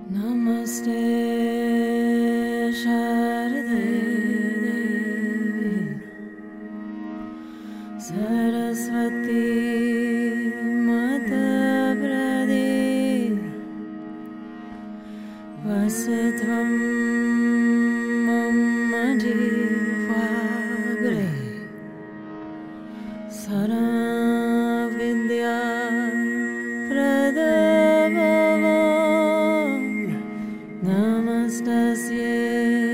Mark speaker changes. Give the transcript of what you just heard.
Speaker 1: Namaste Sharade Devi Saraswati Mata Prade Vasitvam Mama Jivagre Sara Vidya Pradabhava Namastasye